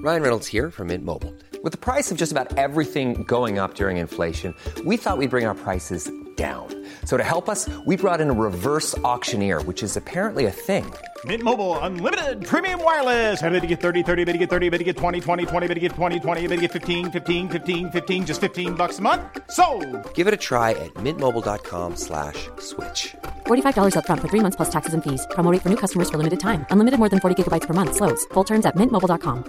Ryan Reynolds here from Mint Mobile. With the price of just about everything going up during inflation, we thought we'd bring our prices down. So to help us, we brought in a reverse auctioneer, which is apparently a thing. Mint Mobile Unlimited Premium Wireless. How to get 30, 30, bit to get 30, bit to get 20, 20, 20, bit to get 20, 20, bit to get 15, 15, 15, 15, just $15 a month? Sold! Give it a try at mintmobile.com/switch. $45 up front for 3 months plus taxes and fees. Promo rate for new customers for limited time. Unlimited more than 40 gigabytes per month. Slows full terms at mintmobile.com.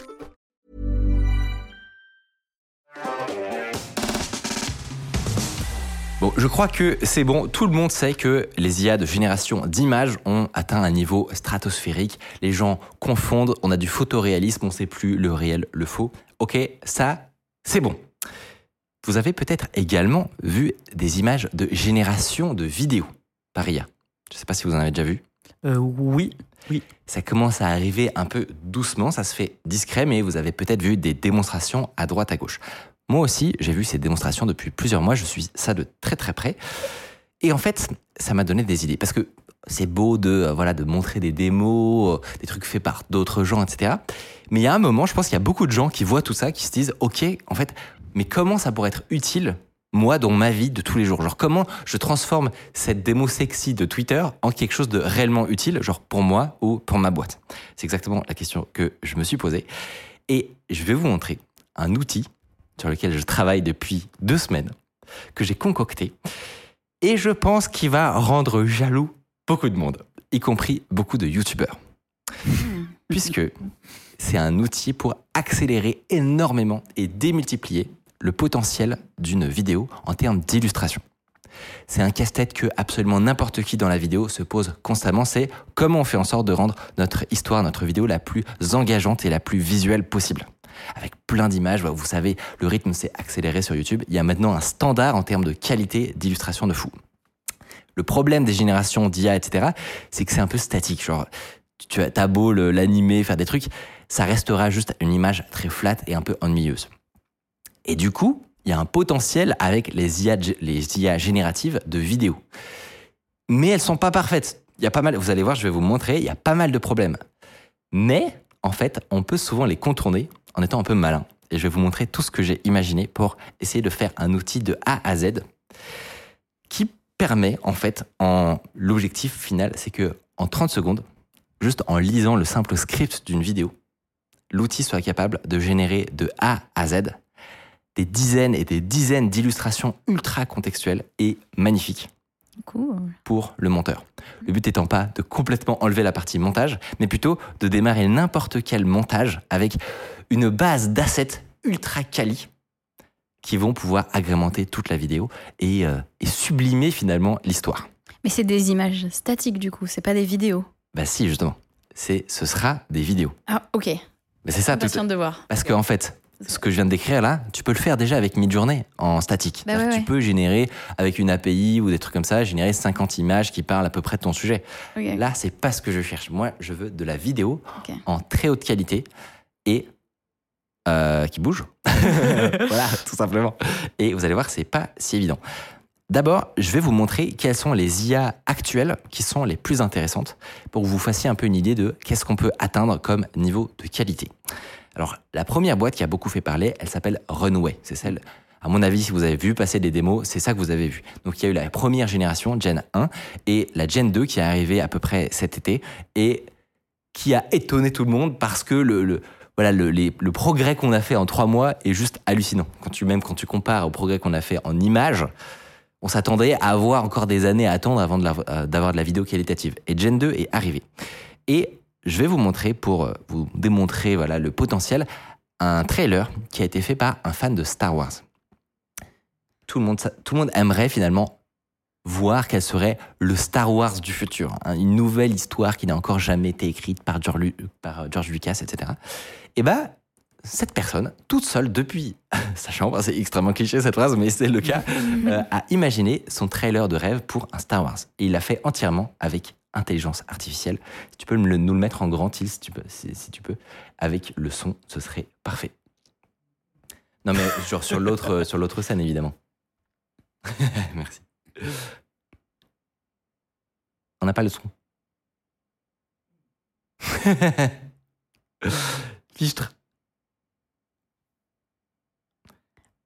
Bon, je crois que c'est bon. Tout le monde sait que les IA de génération d'images ont atteint un niveau stratosphérique. Les gens confondent. On a du photoréalisme. On ne sait plus le réel, le faux. Ok, ça, c'est bon. Vous avez peut-être également vu des images de génération de vidéos par IA. Je ne sais pas si vous en avez déjà vu. Oui. Ça commence à arriver un peu doucement. Ça se fait discret, mais vous avez peut-être vu des démonstrations à droite, à gauche. Moi aussi, j'ai vu ces démonstrations depuis plusieurs mois. Je suis ça de très très près. Et en fait, ça m'a donné des idées. Parce que c'est beau de montrer des démos, des trucs faits par d'autres gens, etc. Mais il y a un moment, je pense qu'il y a beaucoup de gens qui voient tout ça, qui se disent « Ok, en fait, mais comment ça pourrait être utile, moi, dans ma vie de tous les jours ?» Genre, comment je transforme cette démo sexy de Twitter en quelque chose de réellement utile, genre pour moi ou pour ma boîte ? C'est exactement la question que je me suis posée. Et je vais vous montrer un outil sur lequel je travaille depuis 2 semaines, que j'ai concocté, et je pense qu'il va rendre jaloux beaucoup de monde, y compris beaucoup de youtubeurs. Puisque c'est un outil pour accélérer énormément et démultiplier le potentiel d'une vidéo en termes d'illustration. C'est un casse-tête que absolument n'importe qui dans la vidéo se pose constamment, c'est comment on fait en sorte de rendre notre histoire, notre vidéo la plus engageante et la plus visuelle possible. Avec plein d'images, vous savez, le rythme s'est accéléré sur YouTube. Il y a maintenant un standard en termes de qualité d'illustration de fou. Le problème des générations d'IA, etc., c'est que c'est un peu statique. Genre, t'as beau l'animer, faire des trucs, ça restera juste une image très flat et un peu ennuyeuse. Et du coup, il y a un potentiel avec les IA génératives de vidéos. Mais elles sont pas parfaites. Il y a pas mal, vous allez voir, je vais vous montrer, il y a pas mal de problèmes. Mais, en fait, on peut souvent les contourner en étant un peu malin. Et je vais vous montrer tout ce que j'ai imaginé pour essayer de faire un outil de A à Z qui permet, en fait, l'objectif final, c'est que en 30 secondes, juste en lisant le simple script d'une vidéo, l'outil soit capable de générer de A à Z des dizaines et des dizaines d'illustrations ultra contextuelles et magnifiques. Cool. Pour le monteur. Le but étant pas de complètement enlever la partie montage, mais plutôt de démarrer n'importe quel montage avec une base d'assets ultra quali qui vont pouvoir agrémenter toute la vidéo et sublimer finalement l'histoire. Mais c'est des images statiques du coup, c'est pas des vidéos. Bah si, justement. Ce sera des vidéos. Ah, ok. Mais c'est ça. Impatiente de voir. Parce qu'en fait, ce que je viens de décrire là, tu peux le faire déjà avec Midjourney en statique. Bah ouais. Tu peux générer avec une API ou des trucs comme ça, générer 50 images qui parlent à peu près de ton sujet. Okay. Là, c'est pas ce que je cherche. Moi, je veux de la vidéo en très haute qualité et qui bouge. Voilà, tout simplement. Et vous allez voir, c'est pas si évident. D'abord, je vais vous montrer quelles sont les IA actuelles qui sont les plus intéressantes pour que vous fassiez un peu une idée de qu'est-ce qu'on peut atteindre comme niveau de qualité. Alors, la première boîte qui a beaucoup fait parler, elle s'appelle Runway. C'est celle, à mon avis, si vous avez vu passer des démos, c'est ça que vous avez vu. Donc, il y a eu la première génération, Gen 1, et la Gen 2 qui est arrivée à peu près cet été et qui a étonné tout le monde parce que le progrès qu'on a fait en 3 mois est juste hallucinant. Quand tu compares au progrès qu'on a fait en images, on s'attendait à avoir encore des années à attendre avant d'avoir de la vidéo qualitative. Et Gen 2 est arrivé. Et je vais vous montrer, pour vous démontrer le potentiel, un trailer qui a été fait par un fan de Star Wars. Tout le monde aimerait finalement voir quel serait le Star Wars du futur. Une nouvelle histoire qui n'a encore jamais été écrite par George Lucas, etc. Et cette personne, toute seule depuis sa chambre, c'est extrêmement cliché cette phrase, mais c'est le cas, a imaginé son trailer de rêve pour un Star Wars. Et il l'a fait entièrement avec intelligence artificielle. Si tu peux nous le mettre en grand, si tu peux, avec le son, ce serait parfait. Non mais genre sur l'autre scène, évidemment. Merci. On n'a pas le son. Fichtre.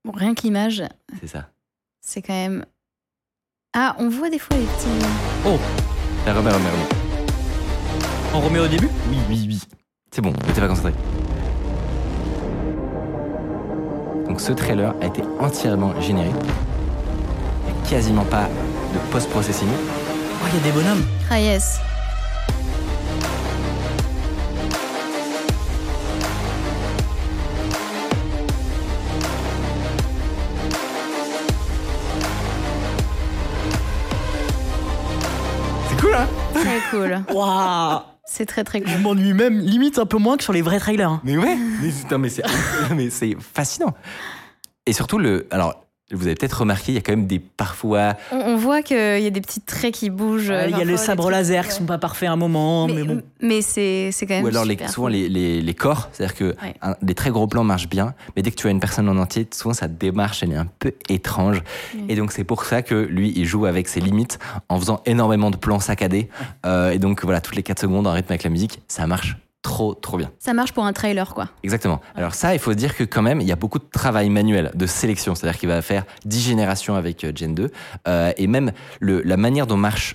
Bon, rien que l'image, C'est ça. c'est quand même... Ah, on voit des fois les petits... Oh, Remets. on remet au début? Oui. C'est bon, ne t'es pas concentré. Donc ce trailer a été entièrement généré. Il n'y a quasiment pas de post-processing. Oh, il y a des bonhommes. Ah yes. C'est cool, hein? Très cool. Waouh. C'est très très Je cool. m'ennuie même limite un peu moins que sur les vrais trailers. Hein. Mais ouais, mais c'est fascinant. Et surtout, alors, vous avez peut-être remarqué, il y a quand même parfois... On voit qu'il y a des petits traits qui bougent. Il y a parfois, les des sabres trucs, laser ouais. qui sont pas parfaits à un moment, mais bon. Mais c'est quand même Ou alors super souvent cool. les corps, c'est-à-dire que Ouais. les très gros plans marchent bien, mais dès que tu as une personne en entier, souvent sa démarche elle est un peu étrange. Et donc c'est pour ça que lui il joue avec ses limites en faisant énormément de plans saccadés. Et donc voilà, toutes les 4 secondes en rythme avec la musique, ça marche trop bien. Ça marche pour un trailer, quoi. Exactement. Alors ça, il faut se dire que quand même, il y a beaucoup de travail manuel, de sélection. C'est-à-dire qu'il va faire 10 générations avec Gen 2. Et même la manière dont marche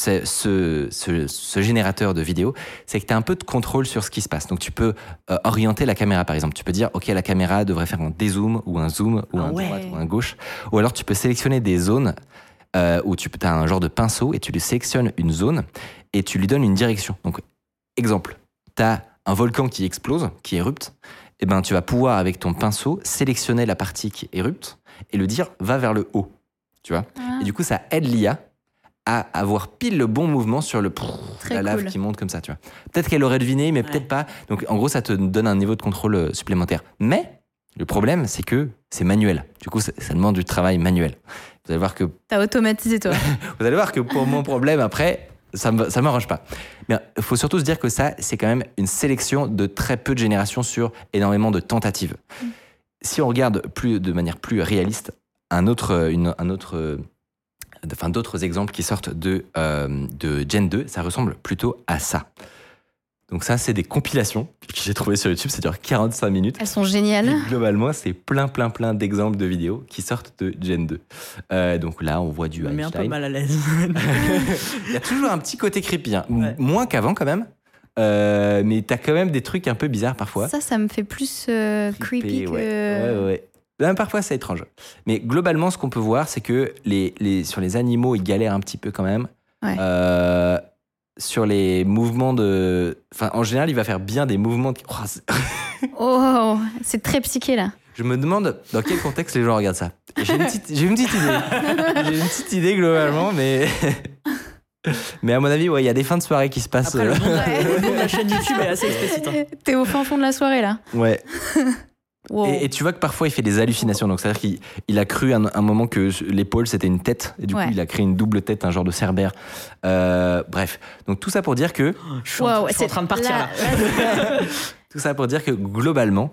ce générateur de vidéo, c'est que tu as un peu de contrôle sur ce qui se passe. Donc tu peux orienter la caméra, par exemple. Tu peux dire, OK, la caméra devrait faire un dézoom ou un zoom ou un droite ou un gauche. Ou alors tu peux sélectionner des zones où tu as un genre de pinceau et tu lui sélectionnes une zone et tu lui donnes une direction. Donc, exemple, tu as un volcan qui explose, qui érupte, et ben tu vas pouvoir avec ton pinceau sélectionner la partie qui érupte et le dire va vers le haut, tu vois. Et du coup ça aide l'IA à avoir pile le bon mouvement sur la lave cool. qui monte comme ça, tu vois. Peut-être qu'elle aurait deviné, mais peut-être pas. Donc en gros ça te donne un niveau de contrôle supplémentaire. Mais le problème c'est que c'est manuel. Du coup ça demande du travail manuel. Vous allez voir que T'as automatisé, toi. pour mon problème après. Ça m'arrange pas. Mais il faut surtout se dire que ça, c'est quand même une sélection de très peu de générations sur énormément de tentatives. Si on regarde de manière plus réaliste, d'autres exemples qui sortent de Gen 2, ça ressemble plutôt à ça. Donc ça, c'est des compilations que j'ai trouvées sur YouTube, ça dure 45 minutes. Elles sont géniales. Et globalement, c'est plein d'exemples de vidéos qui sortent de Gen 2. Donc là, on voit du Ça me met un peu Einstein. mal à l'aise. Il y a toujours un petit côté creepy, hein. Ouais. Moins qu'avant quand même. Mais t'as quand même des trucs un peu bizarres parfois. Ça me fait plus creepy que... Ouais. Même parfois, c'est étrange. Mais globalement, ce qu'on peut voir, c'est que sur les animaux, ils galèrent un petit peu quand même. Ouais. Sur les mouvements Enfin, en général, il va faire bien des mouvements... Oh, c'est très psyché, là. Je me demande dans quel contexte les gens regardent ça. J'ai une petite idée. J'ai une petite idée globalement, mais... Mais à mon avis, il y a des fins de soirée qui se passent. Après, le nom de la chaîne YouTube est assez explicite. Hein. T'es au fin fond de la soirée, là. Ouais. Wow. Et tu vois que parfois il fait des hallucinations. Donc c'est-à-dire qu'il a cru un moment que l'épaule c'était une tête. Et du coup il a créé une double tête, un genre de cerbère. Bref. Donc tout ça pour dire que... Je suis en train de partir là. Tout ça pour dire que globalement,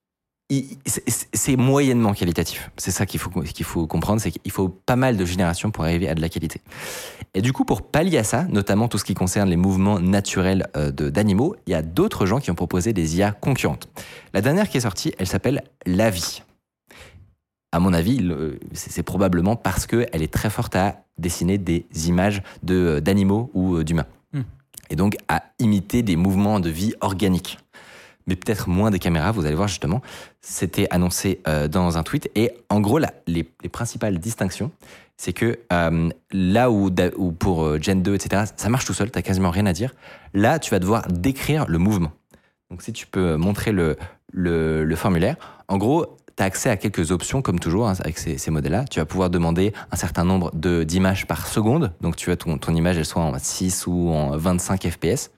c'est moyennement qualitatif. C'est ça qu'il faut comprendre, c'est qu'il faut pas mal de générations pour arriver à de la qualité. Et du coup, pour pallier à ça, notamment tout ce qui concerne les mouvements naturels d'animaux, il y a d'autres gens qui ont proposé des IA concurrentes. La dernière qui est sortie, elle s'appelle Lavi. À mon avis, c'est probablement parce qu'elle est très forte à dessiner des images d'animaux ou d'humains. Et donc à imiter des mouvements de vie organiques. Mais peut-être moins des caméras, vous allez voir justement. C'était annoncé dans un tweet. Et en gros, les principales distinctions, c'est que là où pour Gen 2, etc., ça marche tout seul, tu n'as quasiment rien à dire. Là, tu vas devoir décrire le mouvement. Donc si tu peux montrer le formulaire, en gros, tu as accès à quelques options, comme toujours, hein, avec ces modèles-là. Tu vas pouvoir demander un certain nombre d'images par seconde. Donc tu veux ton image, elle soit en 6 ou en 25 FPS.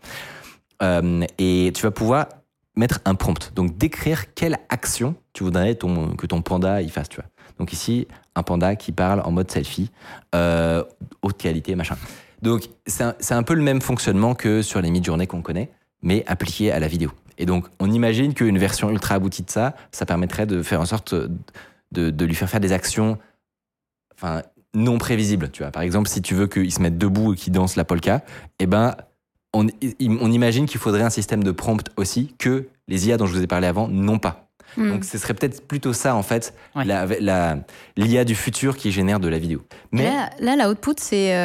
Et tu vas pouvoir mettre un prompt, donc décrire quelle action tu voudrais que ton panda il fasse, tu vois. Donc ici, un panda qui parle en mode selfie, haute qualité, machin. Donc c'est un peu le même fonctionnement que sur les mid-journées qu'on connaît, mais appliqué à la vidéo. Et donc on imagine qu'une version ultra aboutie de ça permettrait de faire en sorte de lui faire des actions, enfin non prévisibles, tu vois. Par exemple, si tu veux qu'il se mette debout et qu'il danse la polka, eh ben on imagine qu'il faudrait un système de prompt aussi que les IA dont je vous ai parlé avant n'ont pas. Donc ce serait peut-être plutôt ça, en fait, Ouais. l'IA du futur qui génère de la vidéo. Mais Là, la output, c'est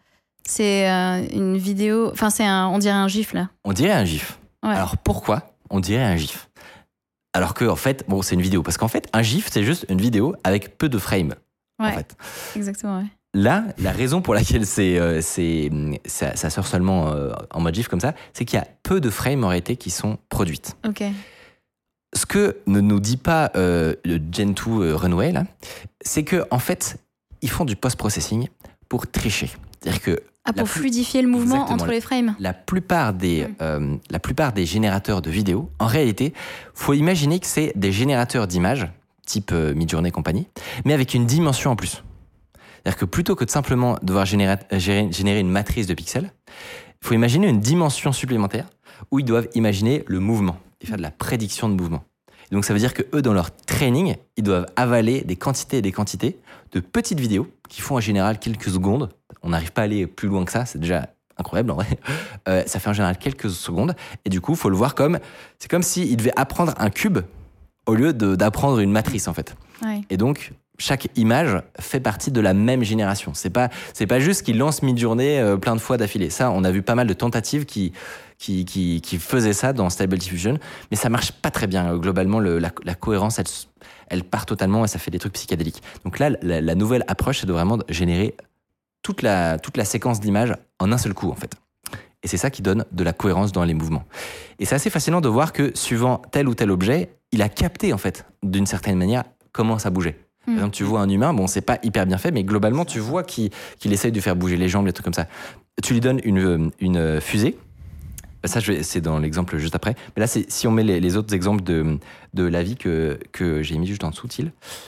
une vidéo. Enfin, on dirait un gif, là. on dirait un GIF. Ouais. Alors pourquoi on dirait un GIF? Alors que, en fait, bon, c'est une vidéo. Parce qu'en fait, un GIF, c'est juste une vidéo avec peu de frames. Ouais, En fait. exactement, ouais. Là, la raison pour laquelle ça sort seulement en mode GIF comme ça, c'est qu'il y a peu de frames en réalité qui sont produites. Ok. Ce que ne nous dit pas le Gen 2 Runway, là, c'est que en fait, ils font du post-processing pour tricher. C'est-à-dire que Pour fluidifier le mouvement Exactement. entre les frames. la plupart des générateurs de vidéos, en réalité, faut imaginer que c'est des générateurs d'images, type Midjourney et compagnie, mais avec une dimension en plus. C'est-à-dire que plutôt que de simplement devoir générer une matrice de pixels, il faut imaginer une dimension supplémentaire où ils doivent imaginer le mouvement et faire de la prédiction de mouvement. Et donc ça veut dire que eux, dans leur training, ils doivent avaler des quantités et des quantités de petites vidéos qui font en général quelques secondes. On n'arrive pas à aller plus loin que ça, c'est déjà incroyable en vrai. Ça fait en général quelques secondes et du coup, il faut le voir c'est comme s'ils devaient apprendre un cube au lieu d'apprendre une matrice en fait. Ouais. Et donc, chaque image fait partie de la même génération. C'est pas juste qu'ils lancent Midjourney plein de fois d'affilée. Ça, on a vu pas mal de tentatives qui faisaient ça dans Stable Diffusion, mais ça marche pas très bien. Globalement, la cohérence, elle part totalement et ça fait des trucs psychédéliques. Donc là, la nouvelle approche, c'est de vraiment générer toute la séquence d'images en un seul coup, en fait. Et c'est ça qui donne de la cohérence dans les mouvements. Et c'est assez fascinant de voir que, suivant tel ou tel objet, il a capté, en fait, d'une certaine manière, comment ça bougeait. Par exemple, tu vois un humain, bon, c'est pas hyper bien fait, mais globalement, tu vois qu'il essaye de faire bouger les jambes, des trucs comme ça. Tu lui donnes une fusée. Ça, c'est dans l'exemple juste après. Mais là, si on met les autres exemples de la vie que j'ai mis juste en dessous,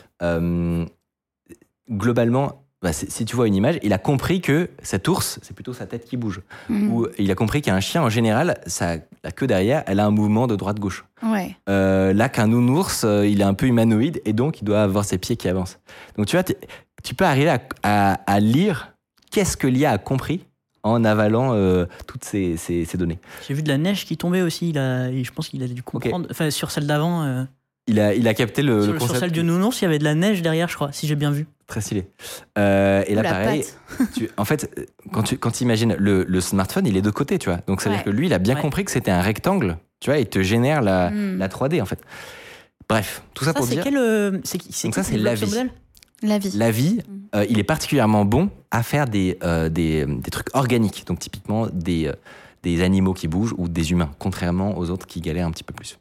globalement, si tu vois une image, il a compris que cet ours, c'est plutôt sa tête qui bouge. Ou il a compris qu'un chien, en général, la queue derrière, elle a un mouvement de droite-gauche. Ouais. Là, qu'un nounours, il est un peu humanoïde et donc il doit avoir ses pieds qui avancent. Donc tu vois, tu peux arriver à lire qu'est-ce que l'IA a compris en avalant toutes ces données. J'ai vu de la neige qui tombait aussi. Je pense qu'il a dû comprendre. Enfin, sur celle d'avant. Il a capté le concept. Sur celle du nounours, il y avait de la neige derrière, je crois, si j'ai bien vu. Très stylé. Et là, la pareil, en fait, quand tu imagines le smartphone, il est de côté, tu vois. Donc, ça veut dire que lui, il a bien compris que c'était un rectangle, tu vois, et te génère la 3D, en fait. Bref, tout ça pour dire... Donc ça, c'est la vie. La vie. La vie, il est particulièrement bon à faire des trucs organiques. Donc, typiquement, des animaux qui bougent ou des humains, contrairement aux autres qui galèrent un petit peu plus.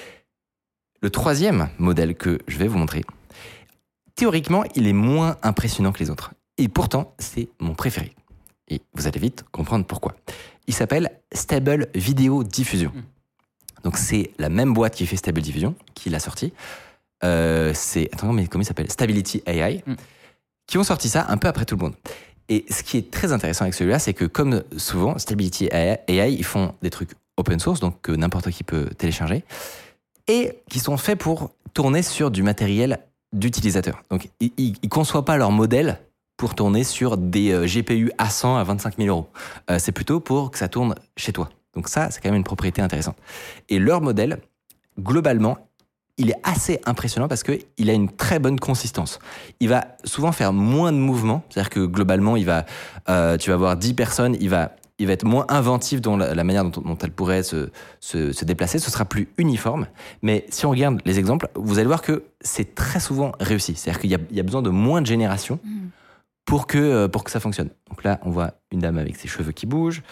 Le troisième modèle que je vais vous montrer, théoriquement, il est moins impressionnant que les autres. Et pourtant, c'est mon préféré. Et vous allez vite comprendre pourquoi. Il s'appelle Stable Video Diffusion. Donc, c'est la même boîte qui fait Stable Diffusion, qui l'a sorti. Attends, mais comment il s'appelle? Stability AI, qui ont sorti ça un peu après tout le monde. Et ce qui est très intéressant avec celui-là, c'est que comme souvent, Stability AI, ils font des trucs open source, donc que n'importe qui peut télécharger, et qui sont faits pour tourner sur du matériel d'utilisateur. Donc, ils ne conçoivent pas leur modèle pour tourner sur des GPU A100 à 25 000 euros. C'est plutôt pour que ça tourne chez toi. Donc ça, c'est quand même une propriété intéressante. Et leur modèle, globalement, il est assez impressionnant parce qu'il a une très bonne consistance. Il va souvent faire moins de mouvements, c'est-à-dire que globalement, tu vas avoir 10 personnes, il va être moins inventif dans la manière dont elle pourrait se déplacer, ce sera plus uniforme. Mais si on regarde les exemples, vous allez voir que c'est très souvent réussi. C'est-à-dire qu'il y a besoin de moins de générations pour que ça fonctionne. Donc là, on voit une dame avec ses cheveux qui bougent.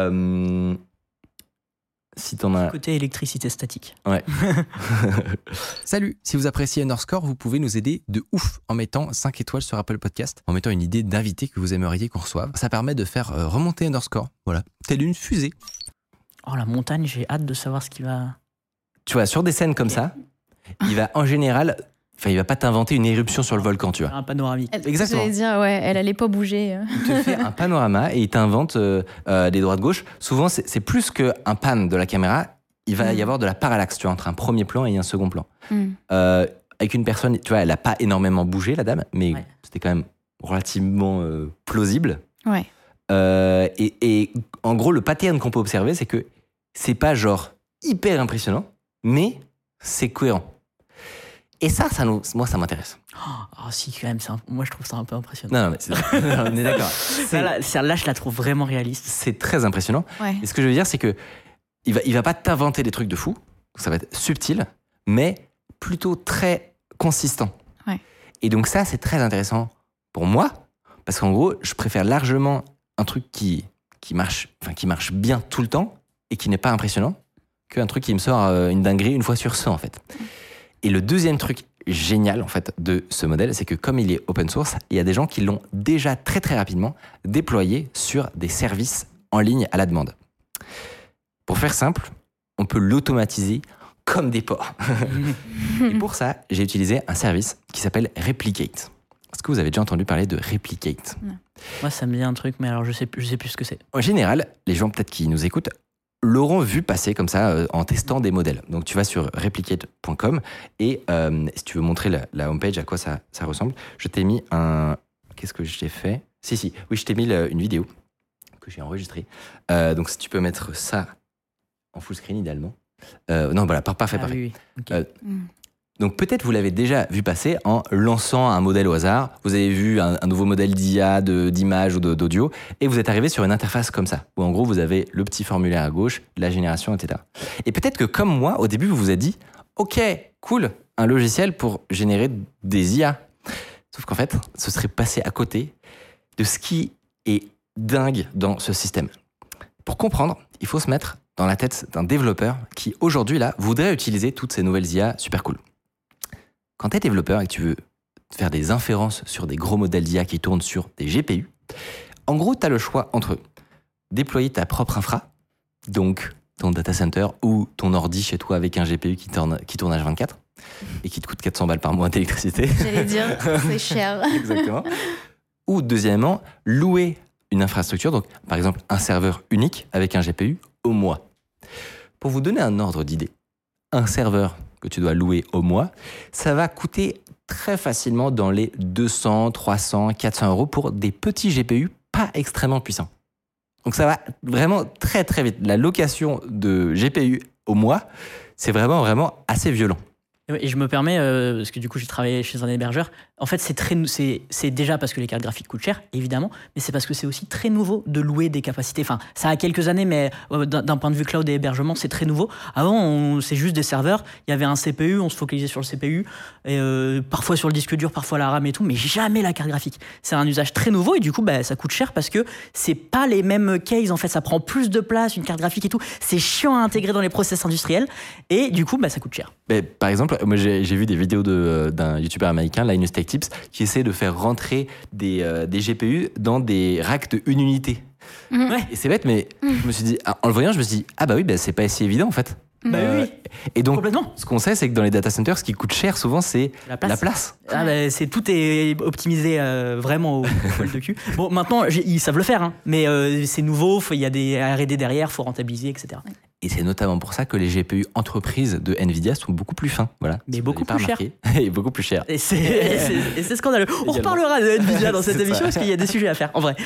Si t'en as... Côté électricité statique. Ouais. Salut, si vous appréciez Underscore, vous pouvez nous aider de ouf en mettant 5 étoiles sur Apple Podcast, en mettant une idée d'invité que vous aimeriez qu'on reçoive. Ça permet de faire remonter Underscore, voilà, telle une fusée. Oh, la montagne, j'ai hâte de savoir ce qu'il va... Tu vois, sur des scènes comme ça, il va en général... Enfin, il va pas t'inventer une éruption sur le volcan, tu vois. Un panoramique. Exactement. J'allais dire, ouais, elle allait pas bouger. Il te fait un panorama et il t'invente des droites-gauches. Souvent, c'est plus qu'un pan de la caméra. Il va y avoir de la parallaxe, tu vois, entre un premier plan et un second plan. Avec une personne, tu vois, elle a pas énormément bougé, la dame, mais c'était quand même relativement plausible. Ouais. Et en gros, le pattern qu'on peut observer, c'est que c'est pas genre hyper impressionnant, mais c'est cohérent. Et moi, ça m'intéresse. Si, quand même, moi je trouve ça un peu impressionnant. Non, mais on est d'accord. Là, je la trouve vraiment réaliste. C'est très impressionnant. Ouais. Et ce que je veux dire, c'est que il va pas t'inventer des trucs de fou. Ça va être subtil, mais plutôt très consistant. Ouais. Et donc ça, c'est très intéressant pour moi, parce qu'en gros, je préfère largement un truc qui marche bien tout le temps et qui n'est pas impressionnant, qu'un truc qui me sort une dinguerie une fois sur 100, en fait. Et le deuxième truc génial, en fait, de ce modèle, c'est que comme il est open source, il y a des gens qui l'ont déjà très très rapidement déployé sur des services en ligne à la demande. Pour faire simple, on peut l'automatiser comme des porcs. Et pour ça, j'ai utilisé un service qui s'appelle Replicate. Est-ce que vous avez déjà entendu parler de Replicate ? Moi, ça me dit un truc, mais alors je sais plus ce que c'est. En général, les gens peut-être qui nous écoutent l'auront vu passer comme ça en testant des modèles. Donc tu vas sur replicate.com et si tu veux montrer la homepage à quoi ça ressemble, je t'ai mis Qu'est-ce que j'ai fait ? Oui, je t'ai mis une vidéo que j'ai enregistrée. Donc si tu peux mettre ça en full screen idéalement. Non, voilà, parfait. Oui. Okay. Donc peut-être vous l'avez déjà vu passer en lançant un modèle au hasard, vous avez vu un nouveau modèle d'IA, d'image ou d'audio, et vous êtes arrivé sur une interface comme ça, où en gros vous avez le petit formulaire à gauche, la génération, etc. Et peut-être que comme moi, au début vous vous êtes dit, ok, cool, un logiciel pour générer des IA. Sauf qu'en fait, ce serait passé à côté de ce qui est dingue dans ce système. Pour comprendre, il faut se mettre dans la tête d'un développeur qui aujourd'hui là voudrait utiliser toutes ces nouvelles IA super cool. Quand tu es développeur et que tu veux faire des inférences sur des gros modèles d'IA qui tournent sur des GPU, en gros, tu as le choix entre déployer ta propre infra, donc ton data center ou ton ordi chez toi avec un GPU qui tourne H24 et qui te coûte 400 balles par mois d'électricité. J'allais dire, c'est cher. Exactement. Ou deuxièmement, louer une infrastructure, donc par exemple un serveur unique avec un GPU au mois. Pour vous donner un ordre d'idée, un serveur que tu dois louer au mois, ça va coûter très facilement dans les 200, 300, 400 euros pour des petits GPU pas extrêmement puissants. Donc ça va vraiment très très vite. La location de GPU au mois, c'est vraiment assez violent. Et je me permets, parce que du coup j'ai travaillé chez un hébergeur, en fait c'est déjà parce que les cartes graphiques coûtent cher, évidemment, mais c'est parce que c'est aussi très nouveau de louer des capacités. Enfin, ça a quelques années, mais d'un point de vue cloud et hébergement, c'est très nouveau. Avant, c'est juste des serveurs, il y avait un CPU, on se focalisait sur le CPU, et parfois sur le disque dur, parfois la RAM et tout, mais jamais la carte graphique. C'est un usage très nouveau et du coup ça coûte cher parce que c'est pas les mêmes cases, en fait, ça prend plus de place, une carte graphique et tout, c'est chiant à intégrer dans les process industriels et du coup ça coûte cher. Mais, par exemple, moi j'ai vu des vidéos d'un youtubeur américain, Linus Tech Tips, qui essaie de faire rentrer des GPU dans des racks de 1 unité. Ouais. Et c'est bête, mais je me suis dit, en le voyant, je me suis dit, c'est pas si évident en fait. Oui. Et donc, complètement. Ce qu'on sait, c'est que dans les data centers, ce qui coûte cher souvent, c'est la place. Tout est optimisé vraiment au poil de cul. Bon, maintenant, ils savent le faire, hein, mais c'est nouveau, il y a des R&D derrière, faut rentabiliser, etc. Et c'est notamment pour ça que les GPU entreprises de Nvidia sont beaucoup plus fins. Voilà. Mais beaucoup plus chers. Et beaucoup plus cher. Et c'est scandaleux. On reparlera de Nvidia dans cette émission parce qu'il y a des sujets à faire, en vrai.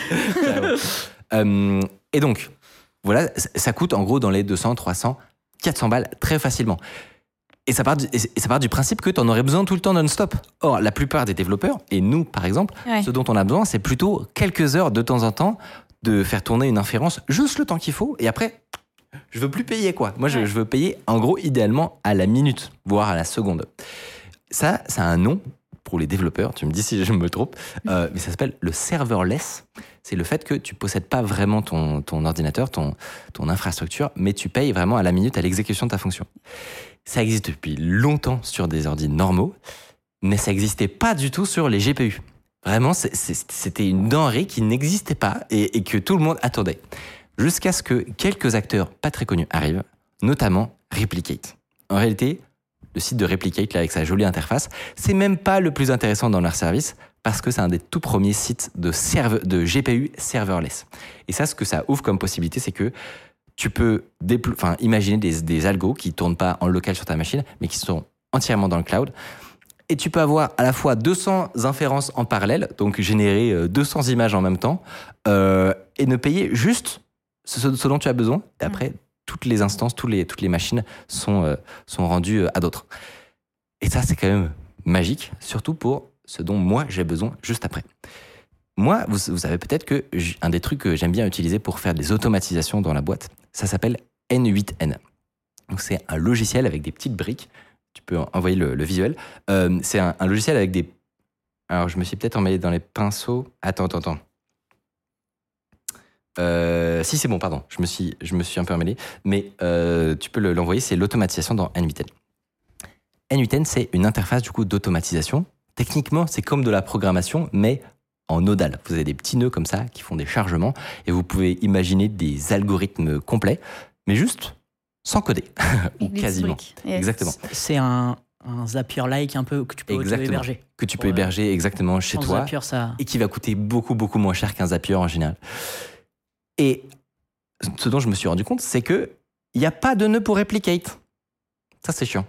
Et donc, voilà, ça coûte en gros dans les 200, 300, 400 balles très facilement. Et ça part du principe que tu en aurais besoin tout le temps non-stop. Or, la plupart des développeurs, et nous par exemple, ce dont on a besoin, c'est plutôt quelques heures de temps en temps de faire tourner une inférence, juste le temps qu'il faut, et après, je veux plus payer quoi. Moi, je veux payer en gros idéalement à la minute, voire à la seconde. Ça a un nom pour les développeurs, tu me dis si je me trompe, mais ça s'appelle le serverless. C'est le fait que tu possèdes pas vraiment ton ordinateur, ton infrastructure, mais tu payes vraiment à la minute à l'exécution de ta fonction. Ça existe depuis longtemps sur des ordi normaux, mais ça n'existait pas du tout sur les GPU. Vraiment, c'était une denrée qui n'existait pas et que tout le monde attendait. Jusqu'à ce que quelques acteurs pas très connus arrivent, notamment Replicate. En réalité, le site de Replicate, là, avec sa jolie interface, c'est même pas le plus intéressant dans leur service parce que c'est un des tout premiers sites de GPU serverless. Et ça, ce que ça ouvre comme possibilité, c'est que tu peux imaginer des algos qui tournent pas en local sur ta machine, mais qui sont entièrement dans le cloud. Et tu peux avoir à la fois 200 inférences en parallèle, donc générer 200 images en même temps, et ne payer juste ce dont tu as besoin. Et après, toutes les instances, toutes les machines sont rendues à d'autres. Et ça, c'est quand même magique, surtout pour ce dont moi j'ai besoin juste après. Moi, vous savez peut-être que un des trucs que j'aime bien utiliser pour faire des automatisations dans la boîte, ça s'appelle N8N. Donc c'est un logiciel avec des petites briques. Tu peux envoyer le visuel. C'est un logiciel avec des... Alors je me suis peut-être emmêlé dans les pinceaux. Attends. Si c'est bon, pardon. Je me suis un peu emmêlé. Mais tu peux l'envoyer, c'est l'automatisation dans N8N. N8N, c'est une interface du coup d'automatisation. Techniquement, c'est comme de la programmation, mais en nodal. Vous avez des petits nœuds comme ça qui font des chargements et vous pouvez imaginer des algorithmes complets, mais juste sans coder, ou quasiment. Yes. Exactement. C'est un Zapier-like un peu que tu peux héberger. Que tu peux héberger exactement chez toi Zapier, ça... et qui va coûter beaucoup, beaucoup moins cher qu'un Zapier en général. Et ce dont je me suis rendu compte, c'est qu'il n'y a pas de nœud pour replicate. Ça, c'est chiant.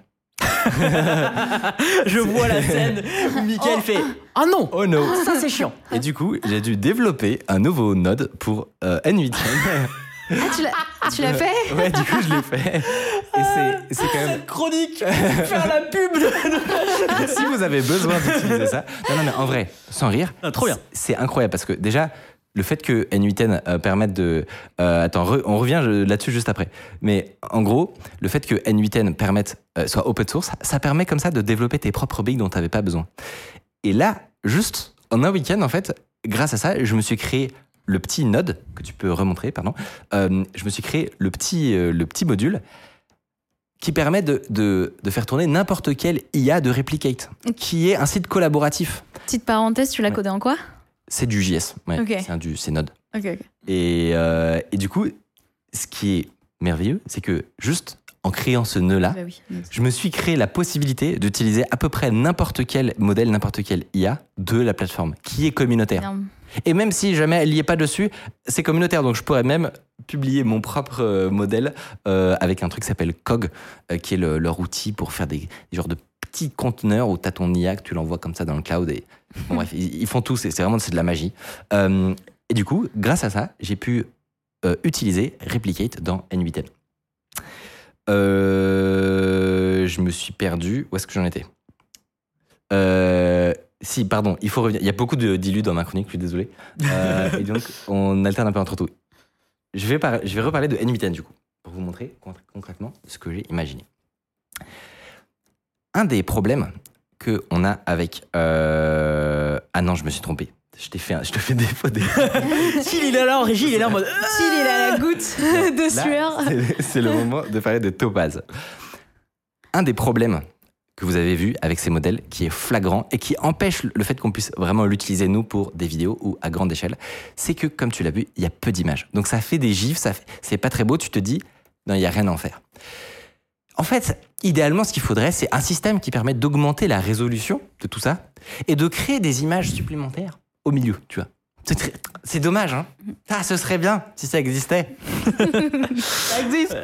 Je vois la scène où Mickaël fait « Ah non, oh no, ça c'est chiant !» Et du coup, j'ai dû développer un nouveau node pour N8N. Tu l'as fait? Ouais, du coup, je l'ai fait. Et c'est quand même... Chronique, faire la pub Si vous avez besoin d'utiliser ça... Non, mais en vrai, sans rire, trop bien. C'est incroyable parce que déjà... Le fait que N8N permette de... attends, on revient là-dessus juste après. Mais en gros, le fait que N8N permette, soit open source, ça permet comme ça de développer tes propres briques dont tu n'avais pas besoin. Et là, juste en un week-end, en fait, grâce à ça, je me suis créé le petit node, que tu peux remontrer, pardon. Je me suis créé le petit module qui permet de faire tourner n'importe quel IA de Replicate, qui est un site collaboratif. Petite parenthèse, tu l'as codé en quoi? C'est du JS, ouais. Okay. C'est Node. Okay. Et du coup, ce qui est merveilleux, c'est que juste en créant ce nœud-là, je me suis créé la possibilité d'utiliser à peu près n'importe quel modèle, n'importe quel IA de la plateforme, qui est communautaire. Énorme. Et même si jamais elle n'y est pas dessus, c'est communautaire. Donc je pourrais même publier mon propre modèle avec un truc qui s'appelle Cog, qui est leur outil pour faire des genres de petits conteneurs où tu as ton IA, que tu l'envoies comme ça dans le cloud. Et, bon, bref, ils font tout, c'est de la magie. Et du coup, grâce à ça, j'ai pu utiliser Replicate dans N8N. Je me suis perdu. Où est-ce que j'en étais? Si, pardon, il faut revenir. Il y a beaucoup de dilus dans ma chronique, je suis désolé. Et donc, on alterne un peu entre tout. Je vais reparler de N8N, du coup, pour vous montrer concrètement ce que j'ai imaginé. Un des problèmes qu'on a avec... Ah non, je me suis trompé. Je te fais des faux dés. S'il est là en régie, il est là en mode... S'il est là la goutte de sueur. C'est le moment de parler de Topaz. Un des problèmes que vous avez vu avec ces modèles qui est flagrant et qui empêche le fait qu'on puisse vraiment l'utiliser nous pour des vidéos ou à grande échelle, c'est que, comme tu l'as vu, il y a peu d'images. Donc ça fait des gifs, c'est pas très beau, tu te dis, non, il n'y a rien à en faire. En fait, idéalement, ce qu'il faudrait, c'est un système qui permette d'augmenter la résolution de tout ça et de créer des images supplémentaires au milieu, tu vois. C'est dommage, hein. Ah, ce serait bien si ça existait. Ça existe.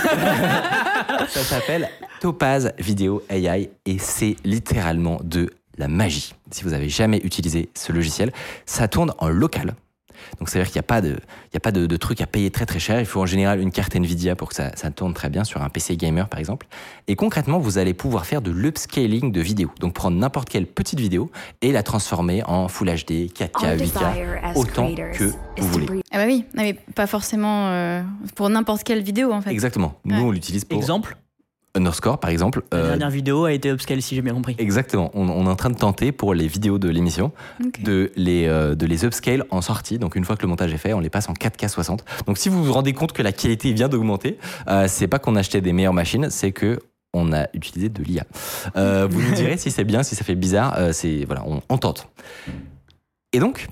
Ça s'appelle Topaz Video AI et c'est littéralement de la magie. Si vous avez jamais utilisé ce logiciel, ça tourne en local. Donc ça veut dire qu'il n'y a pas de truc à payer très très cher. Il faut en général une carte Nvidia pour que ça tourne très bien sur un PC gamer par exemple. Et concrètement, vous allez pouvoir faire de l'upscaling de vidéos. Donc prendre n'importe quelle petite vidéo et la transformer en Full HD, 4K, 8K, autant que vous voulez. Ah bah oui, mais pas forcément pour n'importe quelle vidéo en fait. Exactement. Nous, on l'utilise pour... Exemple Underscore, par exemple. La dernière vidéo a été upscale, si j'ai bien compris. Exactement. On est en train de tenter, pour les vidéos de l'émission, de les upscale en sortie. Donc, une fois que le montage est fait, on les passe en 4K 60. Donc, si vous vous rendez compte que la qualité vient d'augmenter, c'est pas qu'on a acheté des meilleures machines, c'est que on a utilisé de l'IA. Vous nous direz si c'est bien, si ça fait bizarre. Voilà, on tente. Et donc,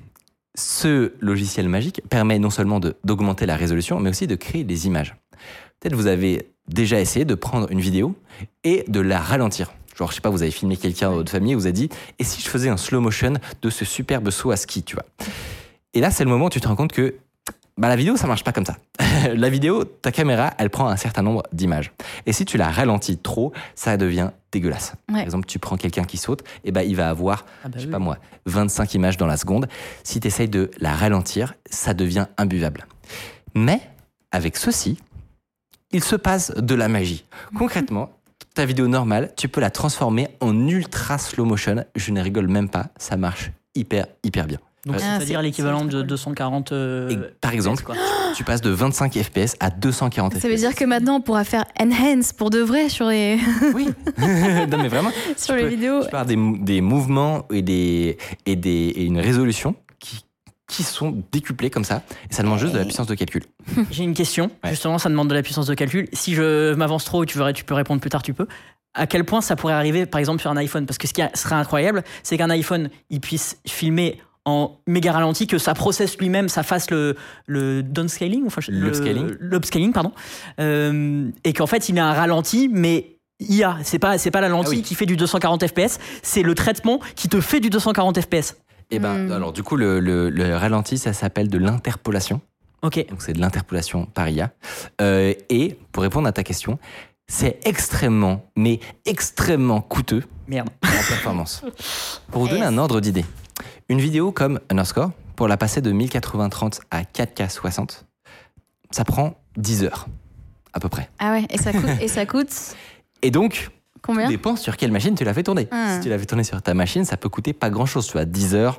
ce logiciel magique permet non seulement d'augmenter la résolution, mais aussi de créer des images. Peut-être vous avez déjà essayé de prendre une vidéo et de la ralentir. Genre, je sais pas, vous avez filmé quelqu'un de votre famille et vous avez dit « Et si je faisais un slow motion de ce superbe saut à ski ?» tu vois. Et là, c'est le moment où tu te rends compte que la vidéo, ça marche pas comme ça. La vidéo, ta caméra, elle prend un certain nombre d'images. Et si tu la ralentis trop, ça devient dégueulasse. Ouais. Par exemple, tu prends quelqu'un qui saute, et il va avoir, pas moi, 25 images dans la seconde. Si tu essayes de la ralentir, ça devient imbuvable. Mais, avec ceci, il se passe de la magie. Concrètement, ta vidéo normale, tu peux la transformer en ultra slow motion. Je ne rigole même pas, ça marche hyper bien. Donc, c'est-à-dire l'équivalent de 240 Et par exemple, quoi. tu passes de 25 FPS à 240 FPS. Ça veut dire que maintenant on pourra faire enhance pour de vrai sur les, Oui. Non mais vraiment. sur les vidéos. Tu peux avoir des mouvements et une résolution qui sont décuplés comme ça. Et ça demande juste de la puissance de calcul. J'ai une question. Ouais. Justement, ça demande de la puissance de calcul. Si je m'avance trop, tu peux répondre plus tard, tu peux. À quel point ça pourrait arriver, par exemple, sur un iPhone? Parce que ce qui serait incroyable, c'est qu'un iPhone, il puisse filmer en méga ralenti, que ça processe lui-même, ça fasse le downscaling, l'upscaling, pardon, et qu'en fait il met un ralenti, mais IA, c'est pas la lentille qui fait du 240 fps, c'est le traitement qui te fait du 240 fps. Et alors du coup le ralenti, ça s'appelle de l'interpolation. Ok. Donc c'est de l'interpolation par IA. Et pour répondre à ta question, c'est extrêmement coûteux Merde. en performance. Pour vous donner un ordre d'idée, une vidéo comme Underscore, pour la passer de 1080-30 à 4K60, ça prend 10 heures, à peu près. Ah ouais, et ça coûte Et donc, combien? tout dépend sur quelle machine tu l'as fait tourner. Si tu l'as fait tourner sur ta machine, ça peut coûter pas grand-chose. Tu vois, 10 heures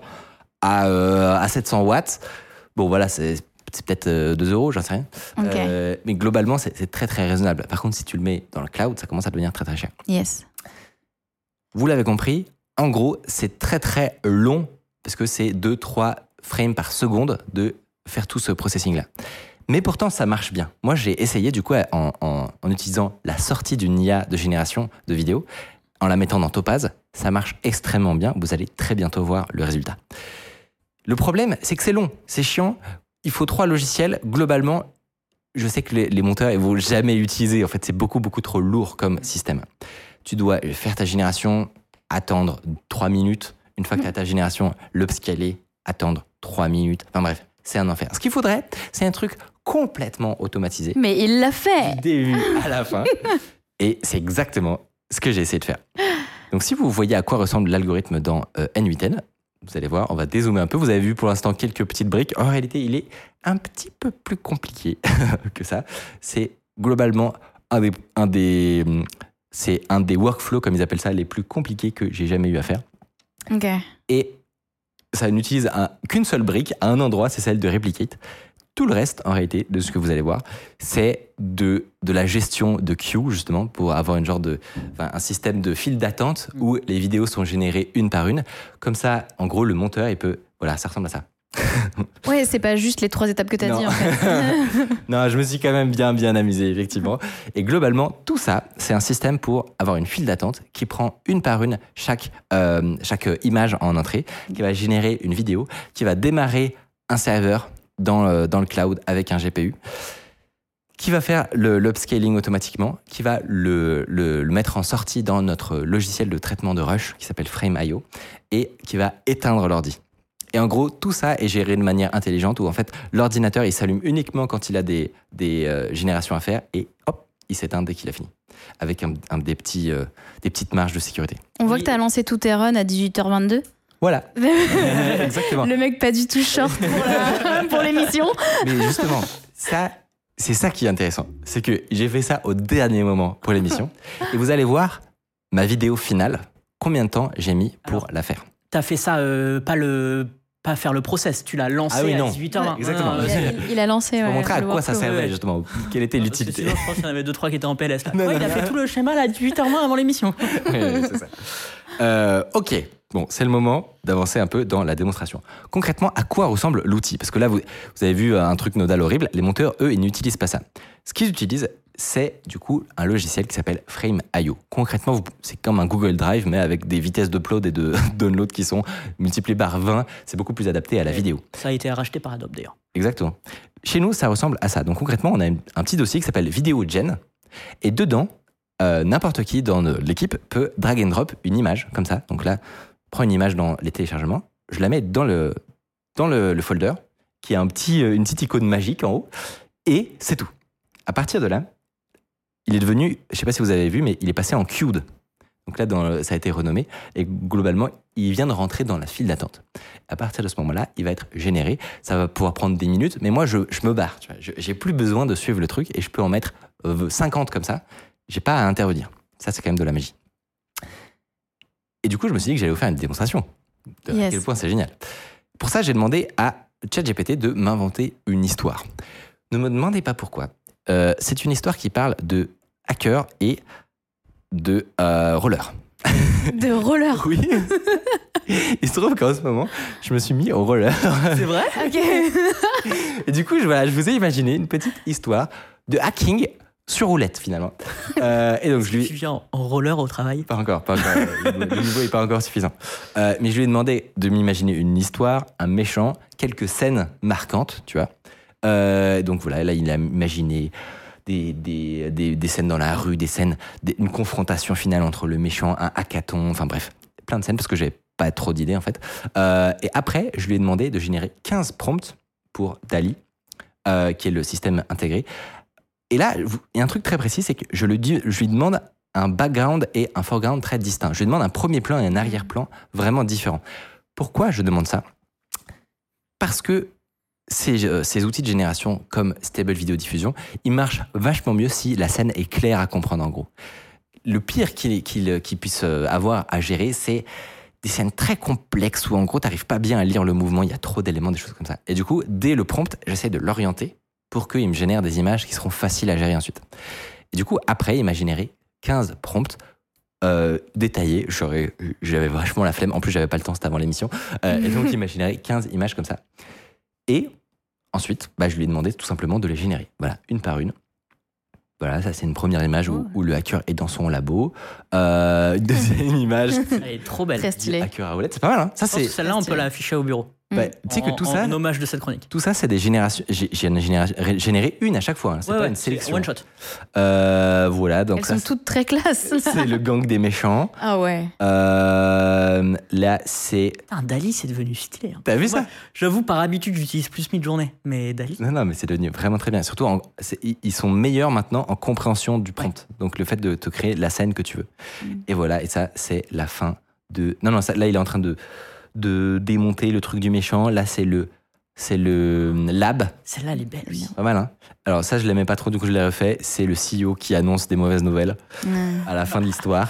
à 700 watts. Bon, voilà, c'est peut-être 2 euros, j'en sais rien. Ok. Mais globalement, c'est très, très raisonnable. Par contre, si tu le mets dans le cloud, ça commence à devenir très, très cher. Yes. Vous l'avez compris, en gros, c'est très, très long parce que c'est 2-3 frames par seconde de faire tout ce processing-là. Mais pourtant, ça marche bien. Moi, j'ai essayé, du coup, en utilisant la sortie d'une IA de génération de vidéos, en la mettant dans Topaz, ça marche extrêmement bien. Vous allez très bientôt voir le résultat. Le problème, c'est que c'est long, c'est chiant. Il faut 3 logiciels. Globalement, je sais que les monteurs, ils ne vont jamais l'utiliser. En fait, c'est beaucoup trop lourd comme système. Tu dois faire ta génération, attendre 3 minutes. Une fois que tu as ta génération, l'upscaler, attendre 3 minutes. Enfin bref, c'est un enfer. Ce qu'il faudrait, c'est un truc complètement automatisé. Mais il l'a fait. Du début à la fin. Et c'est exactement ce que j'ai essayé de faire. Donc si vous voyez à quoi ressemble l'algorithme dans N8N, vous allez voir, on va dézoomer un peu. Vous avez vu pour l'instant quelques petites briques. En réalité, il est un petit peu plus compliqué que ça. C'est globalement un des workflows, comme ils appellent ça, les plus compliqués que j'ai jamais eu à faire. Ok. Et ça n'utilise qu'une seule brique à un endroit, c'est celle de Replicate. Tout le reste, en réalité, de ce que vous allez voir, c'est de la gestion de queue, justement, pour avoir un système de file d'attente où les vidéos sont générées une par une. Comme ça, en gros, le monteur, il peut... Voilà, ça ressemble à ça. Ouais, c'est pas juste les 3 étapes que t'as dit, en fait. Non, je me suis quand même bien amusé, effectivement. Et globalement, tout ça, c'est un système pour avoir une file d'attente qui prend une par une chaque image en entrée, qui va générer une vidéo, qui va démarrer un serveur dans le cloud avec un GPU, qui va faire l'upscaling automatiquement, qui va le mettre en sortie dans notre logiciel de traitement de rush qui s'appelle Frame.io et qui va éteindre l'ordi. Et en gros, tout ça est géré de manière intelligente où en fait, l'ordinateur, il s'allume uniquement quand il a des générations à faire et hop, il s'éteint dès qu'il a fini. Avec des petites marges de sécurité. On voit que t'as lancé tous tes runs à 18h22. Voilà. Exactement. Le mec pas du tout short pour l'émission. Mais justement, c'est ça qui est intéressant. C'est que j'ai fait ça au dernier moment pour l'émission. Et vous allez voir ma vidéo finale, combien de temps j'ai mis pour la faire. T'as fait ça, pas faire le process, tu l'as lancé à 18h20. Exactement. Il a lancé. Pour montrer à quoi ça servait, justement. Quelle était l'utilité. Sinon, je pense qu'il y en avait 2-3 qui étaient en PLS. Là. Non, il a fait tout le schéma là, à 18h20 avant l'émission. Ouais, c'est ça. Ok. Bon, c'est le moment d'avancer un peu dans la démonstration. Concrètement, à quoi ressemble l'outil? Parce que là, vous avez vu un truc nodal horrible. Les monteurs, eux, ils n'utilisent pas ça. Ce qu'ils utilisent, c'est du coup un logiciel qui s'appelle Frame.io. Concrètement, c'est comme un Google Drive, mais avec des vitesses d'upload et de download qui sont multipliées par 20. C'est beaucoup plus adapté à la vidéo. Ça a été racheté par Adobe d'ailleurs. Exactement. Chez nous, ça ressemble à ça. Donc concrètement, on a un petit dossier qui s'appelle VideoGen. Et dedans, n'importe qui dans l'équipe peut drag and drop une image, comme ça. Donc là, prends une image dans les téléchargements, je la mets dans le folder, qui a une petite icône magique en haut, et c'est tout. À partir de là, il est devenu, je ne sais pas si vous avez vu, mais il est passé en queued. Donc là, ça a été renommé, et globalement, il vient de rentrer dans la file d'attente. À partir de ce moment-là, il va être généré, ça va pouvoir prendre des minutes, mais moi, je me barre. Tu vois, j'ai plus besoin de suivre le truc, et je peux en mettre 50 comme ça, j'ai pas à intervenir. Ça, c'est quand même de la magie. Et du coup, je me suis dit que j'allais vous faire une démonstration de à quel point c'est génial. Pour ça, j'ai demandé à ChatGPT de m'inventer une histoire. Ne me demandez pas pourquoi. C'est une histoire qui parle de hackers et de roller. De roller. Oui. Il se trouve qu'en ce moment, je me suis mis au roller. C'est vrai? Ok. Et du coup, je vous ai imaginé une petite histoire de hacking sur roulette, finalement. Et donc, je lui... Tu viens en roller au travail? Pas encore. Le niveau n'est pas encore suffisant. Mais je lui ai demandé de m'imaginer une histoire, un méchant, quelques scènes marquantes, tu vois. Donc voilà, là, il a imaginé des scènes dans la rue, une confrontation finale entre le méchant, un hackathon, enfin bref, plein de scènes parce que j'avais pas trop d'idées en fait. Et après, je lui ai demandé de générer 15 prompts pour DALL-E, qui est le système intégré. Et là, il y a un truc très précis, c'est que je lui demande un background et un foreground très distincts. Je lui demande un premier plan et un arrière-plan vraiment différents. Pourquoi je demande ça? Parce que ces outils de génération comme Stable Video Diffusion, ils marchent vachement mieux si la scène est claire à comprendre en gros. Le pire qu'il puisse avoir à gérer, c'est des scènes très complexes où en gros t'arrives pas bien à lire le mouvement, il y a trop d'éléments, des choses comme ça. Et du coup, dès le prompt, j'essaie de l'orienter pour qu'il me génère des images qui seront faciles à gérer ensuite. Et du coup, après, il m'a généré 15 prompts détaillés. J'avais vachement la flemme. En plus, j'avais pas le temps, c'était avant l'émission. Et donc, il m'a généré 15 images comme ça. Et ensuite, je lui ai demandé tout simplement de les générer. Voilà, une par une. Voilà, ça c'est une première image où le hacker est dans son labo. Deuxième image. Elle est trop belle. Très stylé. Hacker à roulette, c'est pas mal. Hein. Ça, c'est... Celle-là, on peut l'afficher au bureau. Tu sais que tout ça, en hommage de cette chronique. tout ça, c'est des générations. J'ai généré une à chaque fois. Hein. C'est pas une sélection. One shot. Voilà, donc Elles ça, sont toutes très classes. c'est le gang des méchants. Ah ouais. Là, c'est. Putain, DALL-E, c'est devenu stylé. Hein. T'as vu ça? J'avoue, par habitude, j'utilise plus Midjourney, mais DALL-E. Non, mais c'est devenu vraiment très bien. Surtout, ils sont meilleurs maintenant en compréhension du prompt. Donc, le fait de te créer la scène que tu veux. Et voilà, et ça, c'est la fin de. Non, là, il est en train de démonter le truc du méchant. Là, c'est le lab. Celle-là, elle est belle aussi. Pas mal, hein. Alors ça, je l'aimais pas trop, du coup, je l'ai refait. C'est le CEO qui annonce des mauvaises nouvelles à la fin de l'histoire.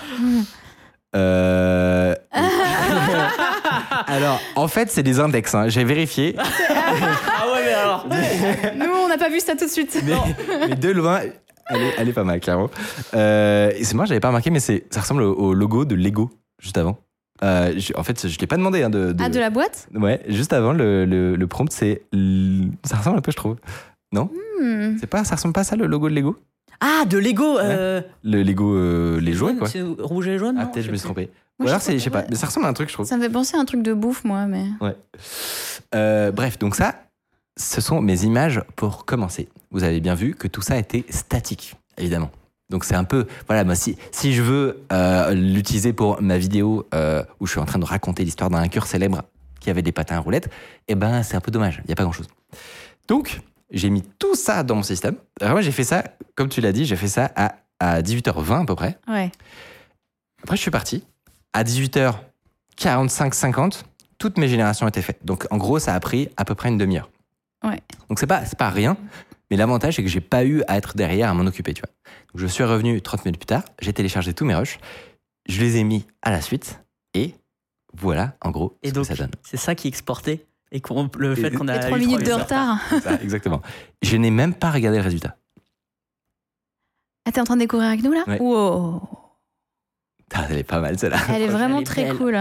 Alors, en fait, c'est des index. Hein. J'ai vérifié. Ah ouais, mais alors. Nous, on n'a pas vu ça tout de suite. Mais de loin, elle est pas mal, clairement. Et c'est moi, j'avais pas remarqué, mais ça ressemble au logo de Lego, juste avant. En fait, je l'ai pas demandé. Hein, de la boîte? Ouais, juste avant, le prompt, ça ressemble un peu, je trouve. Non? Ça ressemble pas à ça, le logo de Lego? Ah, de Lego. Le Lego, les jouets, quoi. C'est rouge et jaune. Ah, non, peut-être je me suis trompé. Ou Moi, alors, je je sais pas, mais ça ressemble à un truc, je trouve. Ça me fait penser à un truc de bouffe, moi, mais. Ouais. Bref, donc ça, ce sont mes images pour commencer. Vous avez bien vu que tout ça était statique, évidemment. Donc c'est un peu, voilà, moi, si je veux l'utiliser pour ma vidéo où je suis en train de raconter l'histoire d'un hacker célèbre qui avait des patins à roulettes, eh ben c'est un peu dommage, il n'y a pas grand-chose. Donc j'ai mis tout ça dans mon système. Alors moi j'ai fait ça, comme tu l'as dit, j'ai fait ça à 18h20 à peu près. Ouais. Après je suis parti. À 18h45, 50, toutes mes générations étaient faites. Donc en gros ça a pris à peu près une demi-heure. Ouais. Donc c'est pas rien. Mais l'avantage, c'est que j'ai pas eu à être derrière à m'en occuper, tu vois. Donc je suis revenu 30 minutes plus tard, j'ai téléchargé tous mes rushs, je les ai mis à la suite, et voilà, en gros, Et ce donc, que ça donne. c'est ça qui est exporté. Et le fait qu'on a. Et 3 minutes de retard. C'est ça, exactement. Je n'ai même pas regardé le résultat. Ah, t'es en train de découvrir avec nous, là? Ouais. Wow. Ah, elle est pas mal, celle-là. Elle est vraiment Elle est très belle. cool.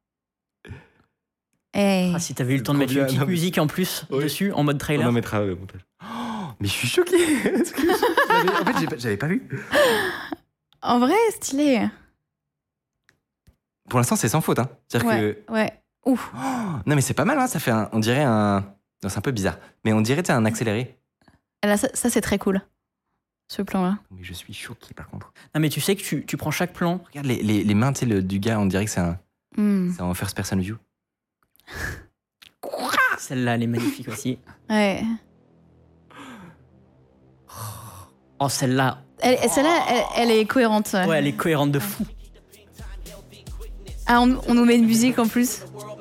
Hey. Ah, si t'avais eu le temps de Trop mettre une bien, petite non, mais- musique en plus Oui. dessus, en mode On trailer. en mettra au montage. Oh, mais je suis choqué. En fait, j'avais pas vu. En vrai, stylé. Pour l'instant, c'est sans faute. Hein. C'est-à-dire Ouais, ouais. Ouf. que. Oh, non, mais c'est pas mal, hein. Ça fait on dirait un. Non, c'est un peu bizarre. Mais on dirait un accéléré. Là, ça c'est très cool. Ce plan-là. Mais je suis choqué, par contre. Non, mais tu sais que tu prends chaque plan. Regarde les mains, tu sais, du gars, on dirait que c'est en first person view. Celle-là, elle est magnifique aussi. Ouais. Oh, celle-là. Celle-là, elle est cohérente. Ouais, elle est cohérente de fou. Ah, on nous met une musique en plus.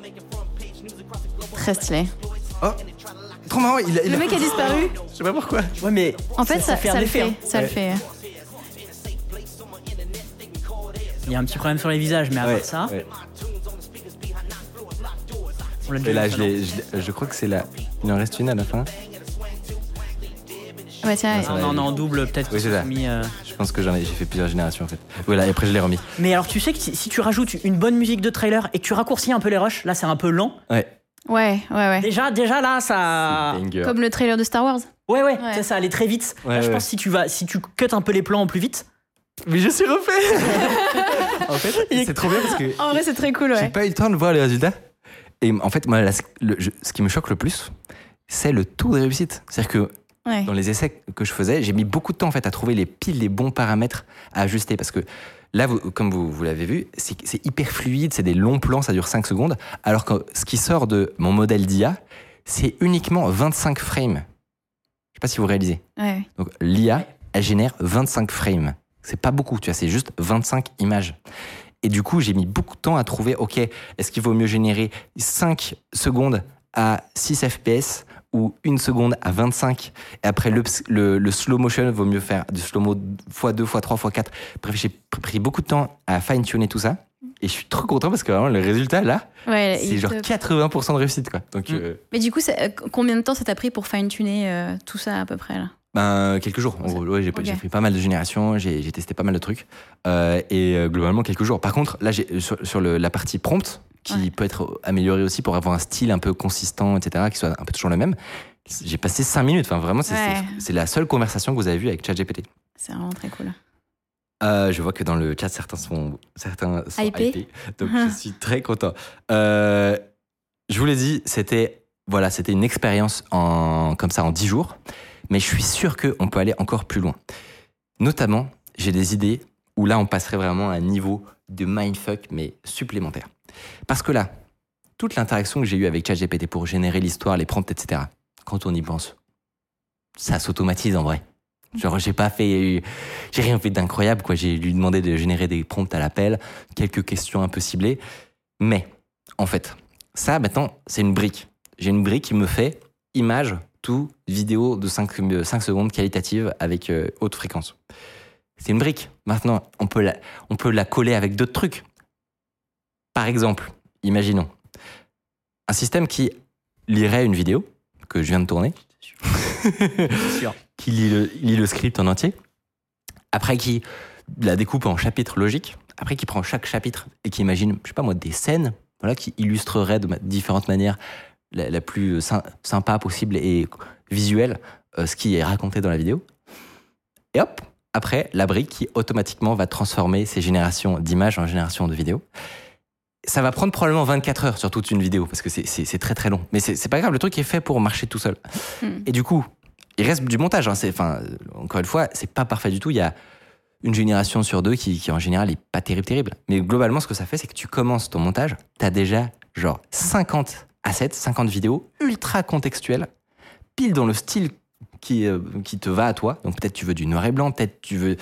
Très stylé. Oh, trop marrant. Le mec a disparu. Je sais pas pourquoi. Ouais, mais. En fait, ça fait un le effet. fait. Hein. Ça le fait. Il y a un petit problème sur les visages, mais à part ça, on l'a déjà Et là, vu, je crois que c'est là. Il en reste une à la fin. Ouais, tiens. ça, non, on est en double, peut-être Oui, qu'ils c'est ont ça. mis. Je pense que j'ai fait plusieurs générations en fait. Voilà, et après je l'ai remis. Mais alors, tu sais que si tu rajoutes une bonne musique de trailer et que tu raccourcis un peu les rushs, là, c'est un peu lent. Ouais. Déjà là, ça. Banger. Comme le trailer de Star Wars. Ouais, ça allait très vite. Ouais, Là, je ouais. pense que si tu cut un peu les plans en plus vite. Mais je suis refait. En fait, c'est trop bien parce que En vrai, c'est très cool, j'ai ouais. pas eu le temps de voir les résultats. Et en fait, moi, ce qui me choque le plus, c'est le taux de réussite. C'est-à-dire que Ouais. dans les essais que je faisais, j'ai mis beaucoup de temps en fait à trouver les bons paramètres à ajuster parce que là, comme vous l'avez vu, c'est hyper fluide, c'est des longs plans, ça dure 5 secondes, alors que ce qui sort de mon modèle d'IA, c'est uniquement 25 frames. Je sais pas si vous réalisez. Ouais. Donc l'IA, elle génère 25 frames. C'est pas beaucoup, tu vois, c'est juste 25 images. Et du coup, j'ai mis beaucoup de temps à trouver, ok, est-ce qu'il vaut mieux générer 5 secondes à 6 FPS ou 1 seconde à 25 et après le slow motion vaut mieux faire du slow-mo x2, x3, x4. Bref, j'ai pris beaucoup de temps à fine-tuner tout ça et je suis trop content parce que vraiment le résultat là, Ouais, c'est il genre te- 80% de réussite quoi. Donc Mais du coup, combien de temps ça t'a pris pour fine-tuner tout ça à peu près là? quelques jours. En gros, ouais, j'ai Ok. fait pas mal de générations, j'ai testé pas mal de trucs globalement quelques jours. Par contre, là j'ai sur la partie prompt qui Ouais. peut être améliorée aussi pour avoir un style un peu consistant, etc., qui soit un peu toujours le même. J'ai passé 5 minutes. Enfin, vraiment, Ouais. c'est la seule conversation que vous avez vue avec ChatGPT. C'est vraiment très cool. Je vois que dans le chat, certains sont Hypés. hypés. Donc, je suis très content. Je vous l'ai dit, c'était une expérience comme ça en 10 jours. Mais je suis sûr qu'on peut aller encore plus loin. Notamment, j'ai des idées où là, on passerait vraiment à un niveau de mindfuck, mais supplémentaire. Parce que là, toute l'interaction que j'ai eue avec ChatGPT pour générer l'histoire, les prompts, etc., quand on y pense, ça s'automatise en vrai. Genre, j'ai rien fait d'incroyable, quoi. J'ai lui demandé de générer des prompts à l'appel, quelques questions un peu ciblées. Mais, en fait, ça, maintenant, c'est une brique. J'ai une brique qui me fait image tout vidéo de 5 secondes qualitative avec haute fréquence. C'est une brique. Maintenant, on peut la coller avec d'autres trucs. Par exemple, imaginons un système qui lirait une vidéo que je viens de tourner, sûr. qui lit le script en entier, après qui la découpe en chapitres logiques, après qui prend chaque chapitre et qui imagine, je sais pas moi, des scènes, voilà, qui illustreraient de différentes manières la plus sympa possible et visuelle ce qui est raconté dans la vidéo. Et hop, après, la brique qui automatiquement va transformer ces générations d'images en générations de vidéos. Ça va prendre probablement 24 heures sur toute une vidéo, parce que c'est très très long. Mais c'est pas grave, le truc est fait pour marcher tout seul. Et du coup, il reste du montage. Encore une fois, c'est pas parfait du tout. Il y a une génération sur deux qui en général est pas terrible. Mais globalement, ce que ça fait, c'est que tu commences ton montage, t'as déjà genre 50 assets, 50 vidéos ultra contextuelles, pile dans le style qui te va à toi. Donc peut-être tu veux du noir et blanc, peut-être tu veux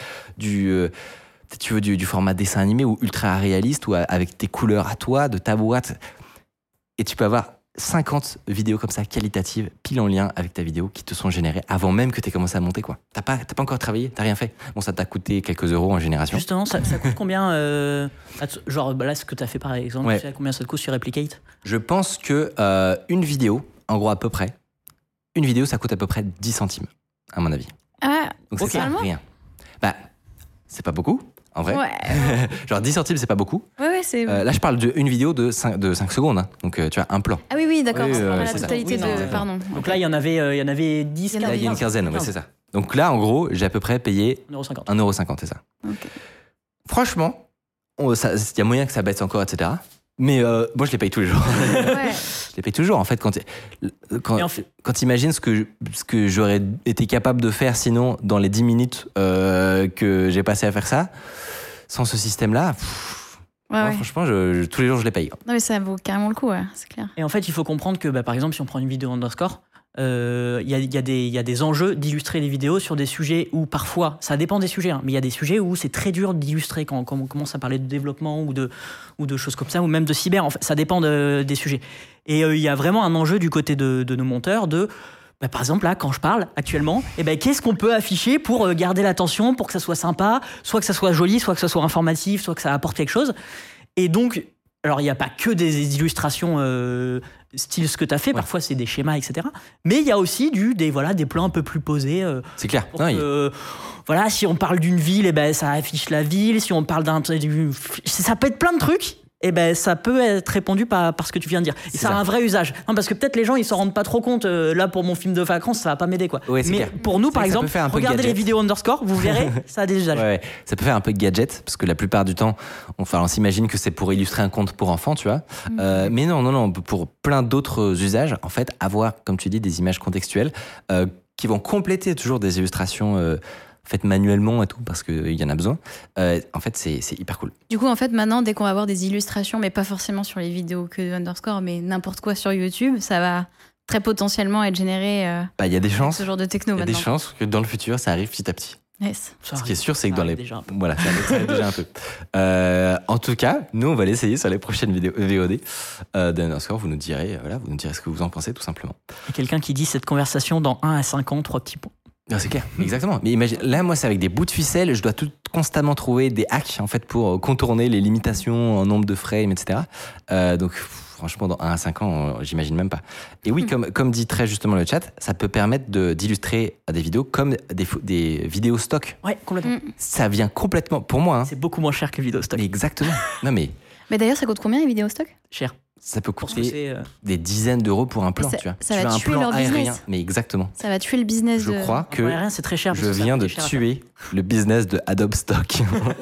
du format dessin animé ou ultra réaliste ou avec tes couleurs à toi, de ta boîte. Et tu peux avoir 50 vidéos comme ça, qualitatives, pile en lien avec ta vidéo, qui te sont générées avant même que tu aies commencé à monter, quoi. T'as pas encore travaillé, t'as rien fait. Bon, ça t'a coûté quelques euros en génération. Justement, ça coûte combien genre là, ce que tu as fait par exemple, Ouais. tu sais combien ça te coûte sur Replicate? Je pense que une vidéo, en gros à peu près, une vidéo, ça coûte à peu près 10 centimes, à mon avis. Ah, Donc ok. c'est ça, rien. Bah, c'est pas beaucoup, en vrai. Ouais. Genre 10 centimes, c'est pas beaucoup. Ouais, c'est. Là, je parle d'une vidéo de 5 secondes. Hein. Donc, tu as un plan. Ah oui, d'accord. Oui, c'est pas ouais, la c'est ça. totalité Oui, non, de. exactement. Pardon. Donc là, il y en avait 10, Il y en Là, il y a une quinzaine, ouais, c'est ça. Donc là, en gros, j'ai à peu près payé 1,50€. 1,50€, c'est ça. Ok. Franchement, il y a moyen que ça baisse encore, etc. Mais moi, je les paye tous les jours. Ouais. Je les paye toujours, en fait, quand Et en fait- tu imagines ce que j'aurais été capable de faire sinon dans les 10 minutes que j'ai passé à faire ça, sans ce système-là, moi, Ouais. franchement, tous les jours, je les paye. Non, mais ça vaut carrément le coup, ouais, c'est clair. Et en fait, il faut comprendre que, par exemple, si on prend une vidéo underscore, il y a des enjeux d'illustrer les vidéos sur des sujets où parfois, ça dépend des sujets, hein, mais il y a des sujets où c'est très dur d'illustrer quand on commence à parler de développement ou de choses comme ça, ou même de cyber. En fait, ça dépend des sujets. Et il y a vraiment un enjeu du côté de nos monteurs par exemple, là, quand je parle actuellement, qu'est-ce qu'on peut afficher pour garder l'attention, pour que ça soit sympa, soit que ça soit joli, soit que ça soit informatif, soit que ça apporte quelque chose. Et donc, alors il n'y a pas que des illustrations style ce que tu as fait, parfois c'est des schémas, etc. Mais il y a aussi des plans un peu plus posés. C'est clair. Voilà, si on parle d'une ville, ça affiche la ville. Si on parle ça peut être plein de trucs. Ça peut être répondu par ce que tu viens de dire. Et ça a un vrai usage. Non, parce que peut-être les gens, ils s'en rendent pas trop compte. Là, pour mon film de vacances, ça va pas m'aider, quoi. Ouais, mais clair. Pour nous, par exemple, regardez les vidéos underscore, vous verrez, ça a des usages. Ouais. Ça peut faire un peu de gadget, parce que la plupart du temps, on s'imagine que c'est pour illustrer un conte pour enfants, tu vois. Mais non, pour plein d'autres usages, en fait, avoir, comme tu dis, des images contextuelles qui vont compléter toujours des illustrations faites manuellement et tout, parce qu'il y en a besoin. En fait, c'est hyper cool. Du coup, en fait, maintenant, dès qu'on va avoir des illustrations, mais pas forcément sur les vidéos que de underscore, mais n'importe quoi sur YouTube, ça va très potentiellement être généré y a des chances, ce genre de techno maintenant. Il y a des chances que dans le futur, ça arrive petit à petit. Yes. Ce qui est sûr, c'est que dans les... Voilà, ça arrive déjà un peu. En tout cas, nous, on va l'essayer sur les prochaines vidéos VOD d'Underscore. Vous nous direz ce que vous en pensez, tout simplement. Il y a quelqu'un qui dit cette conversation dans 1 à 5 ans, 3 petits points. Non, c'est clair, exactement. Mais imagine, là, moi, c'est avec des bouts de ficelle, je dois constamment trouver des hacks, en fait, pour contourner les limitations en nombre de frames, etc. Donc, franchement, dans 1 à 5 ans, j'imagine même pas. Et oui, comme dit très justement le chat, ça peut permettre d'illustrer des vidéos comme des vidéos stock. Ouais, complètement. Ça vient complètement, pour moi. C'est beaucoup moins cher que les vidéos stock. Exactement. Non, mais d'ailleurs, ça coûte combien les vidéos stock ? Cher. Ça peut coûter des dizaines d'euros pour un plan, tu vois. Ça tu va as tuer un plan leur aérien, business. mais exactement. Ça va tuer le business Je crois que aérien, c'est très cher. Je viens de tuer le business de Adobe Stock.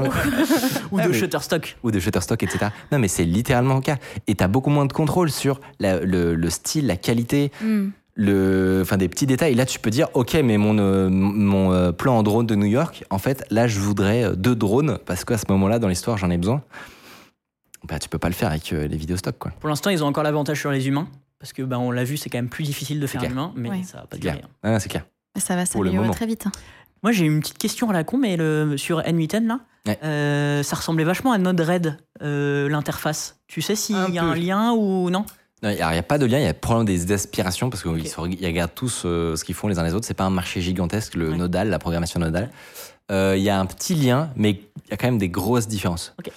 Ou de Shutterstock. Ou de Shutterstock, etc. Non, mais c'est littéralement le cas. Et tu as beaucoup moins de contrôle sur le style, la qualité, des petits détails. Là, tu peux dire, ok, mais mon plan en drone de New York, en fait, là, je voudrais 2 drones, parce qu'à ce moment-là, dans l'histoire, j'en ai besoin. Tu peux pas le faire avec les vidéos stock, quoi. Pour l'instant, ils ont encore l'avantage sur les humains, parce que on l'a vu, c'est quand même plus difficile de faire un humain, mais ça va pas durer. C'est clair. Ça va s'améliorer très vite. Moi, j'ai une petite question à la con, mais sur N8N, là, ça ressemblait vachement à Node-RED, l'interface. Tu sais s'il y a un lien ou non ? Non, il n'y a pas de lien, il y a probablement des aspirations, parce qu'ils regardent tous ce qu'ils font les uns les autres. C'est pas un marché gigantesque, le nodal, la programmation nodale. Il y a un petit lien, mais il y a quand même des grosses différences. Okay.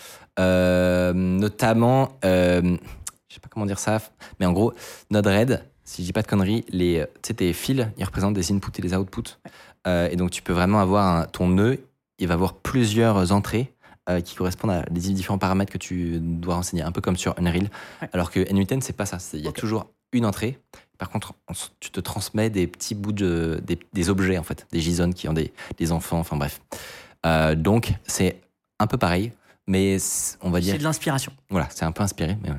Notamment, je sais pas comment dire ça, mais en gros, Node-RED, si je dis pas de conneries, tes fils, ils représentent des inputs et des outputs. Et donc, tu peux vraiment avoir ton nœud, il va avoir plusieurs entrées qui correspondent à des différents paramètres que tu dois renseigner, un peu comme sur Unreal. Ouais. Alors que N8N, c'est pas ça. Il y a toujours une entrée. Par contre, tu te transmets des petits bouts des objets, en fait, des JSON qui ont des enfants, enfin bref. Donc, c'est un peu pareil. Mais on va dire... C'est de l'inspiration. Voilà, c'est un peu inspiré, mais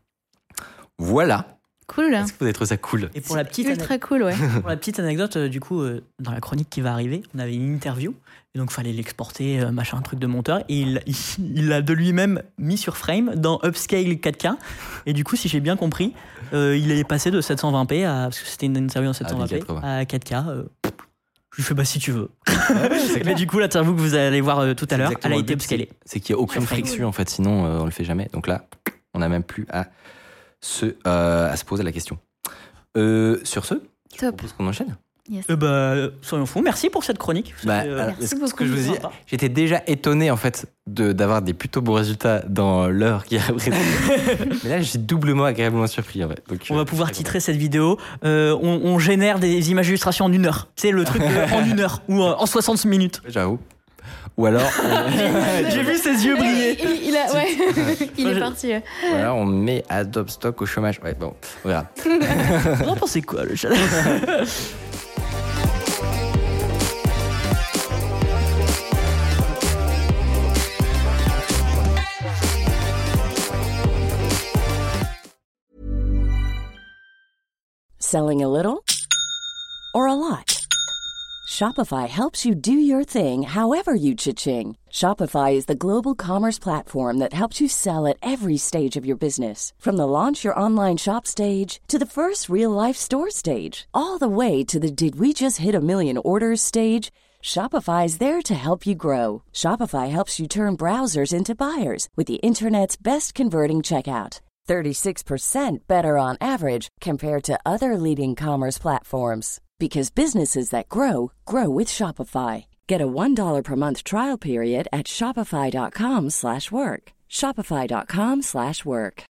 voilà. Cool. Est-ce que vous avez trouvé ça cool ? Et pour la petite ultra cool, ouais. Pour la petite anecdote, du coup, dans la chronique qui va arriver, on avait une interview, et donc il fallait l'exporter, machin, un truc de monteur, et il l'a de lui-même mis sur Frame dans Upscale 4K, et du coup, si j'ai bien compris, il est passé de 720p parce que c'était une interview en 720p, à 4K. Je lui fais si tu veux. Mais du coup, l'interview que vous allez voir tout à l'heure, elle a été upscalée. C'est qu'il n'y a aucune friction, en fait, sinon on le fait jamais. Donc là, on n'a même plus à se poser la question. Sur ce, je propose qu'on enchaîne. Yes. Soyons fous. Merci pour cette chronique. Merci beaucoup. Ce que je vous dis, j'étais déjà étonné en fait d'avoir des plutôt beaux résultats dans l'heure qui a précédé. Mais là, je suis doublement agréablement surpris. En fait. Donc, on va pouvoir titrer cette vidéo. On génère des images d'illustration en 1 heure. C'est le truc en 1 heure ou en 60 minutes. J'avoue. Ou alors... J'ai vu ses yeux briller. Il est parti. Ou alors on met Adobe Stock au chômage. Ouais, bon, on verra. Vous en pensez quoi, le chat? Selling a little or a lot? Shopify helps you do your thing however you cha-ching. Shopify is the global commerce platform that helps you sell at every stage of your business. From the launch your online shop stage to the first real-life store stage, all the way to the did we just hit a million orders stage. Shopify is there to help you grow. Shopify helps you turn browsers into buyers with the internet's best converting checkout. 36% better on average compared to other leading commerce platforms. Because businesses that grow with Shopify. Get a $1 per month trial period at shopify.com/work. Shopify.com/work.